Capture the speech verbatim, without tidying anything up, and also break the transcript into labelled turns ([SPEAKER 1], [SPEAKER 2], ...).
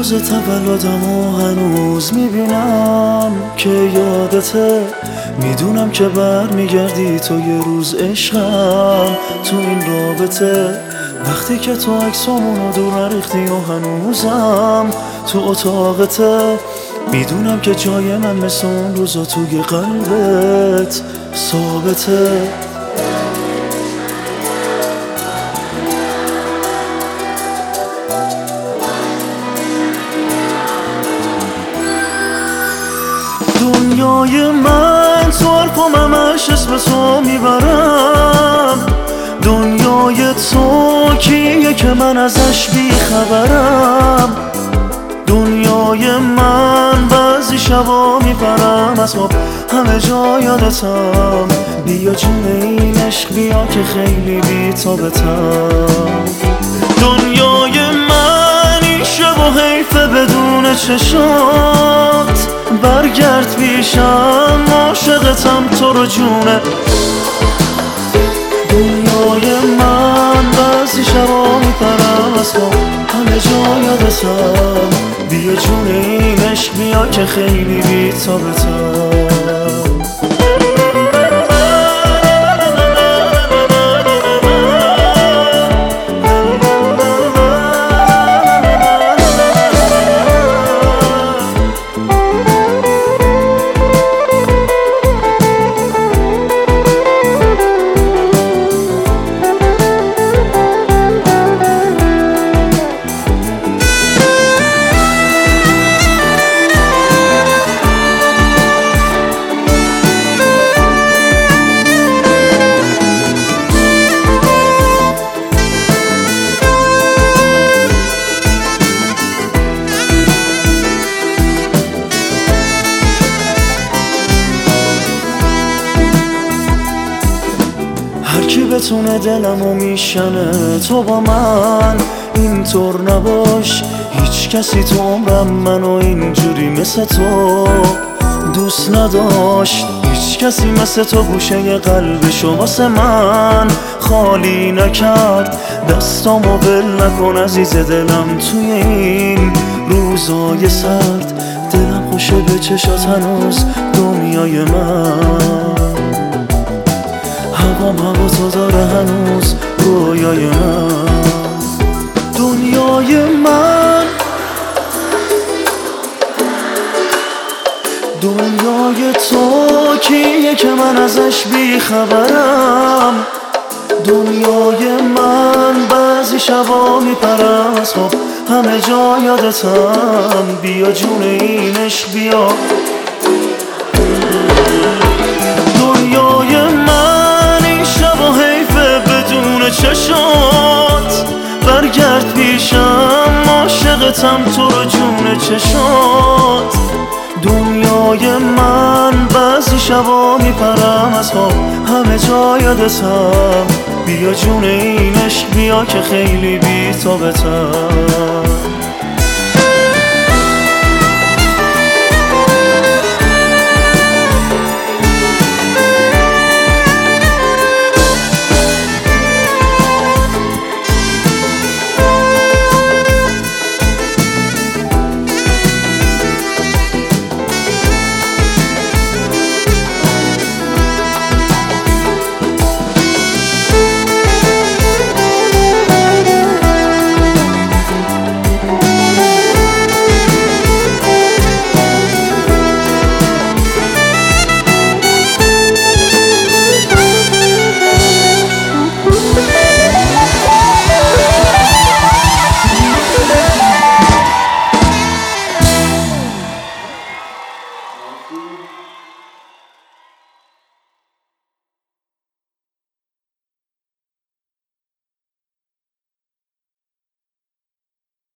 [SPEAKER 1] روز تولدم و هنوز میبینم که یادته، میدونم که بر میگردی تو یه روز عشقم تو این رابطه. وقتی که تو عکسامونو دور نریختی و هنوزم تو اتاقته، میدونم که جای من مثل اون روزا توی قلبت ثابته. دنیای من تو حرفم همش اسم تو میبرم، دنیای تو کیه که من ازش بیخبرم. دنیای من بعضی شبا میپرم از خواب همه جا یادتم، بیا جون این عشق بیا که خیلی بی تابتم. دنیای من این شب و حیفه بدون چشات، برگرد پیشم عاشقتم تو رو جونه. دنیای من بعضی شبا میپرم از خواب همه جا یادتم، بیا جون این عشق بیا که خیلی بی تابتم. هرکی بتونه دلمو میشنه تو با من اینطور نباش. هیچ کسی تو عمرم منو اینجوری مثل تو دوست نداشت. هیچ کسی مثل تو گوشه قلبشو واسه من خالی نکرد. دستامو بل نکن عزیز دلم توی این روزای سرد. دلم خوشه به چشات هنوز دنیای من، هوام هوا تو داره هنوز رویای من. دنیای من دنیای تو کیه که من ازش بیخبرم. دنیای من بعضی شبا میپرم از خواب همه جا یادتم، بیا جون این عشق بیا. دنیای من این شب و حیفه بدون چشات، برگرد پیشم عاشقتم تو رو جون چشات. دنیای من بعضی شبا میپرم از خواب همه جا یادتم، بیا جون این عشق بیا که خیلی بی تابتم.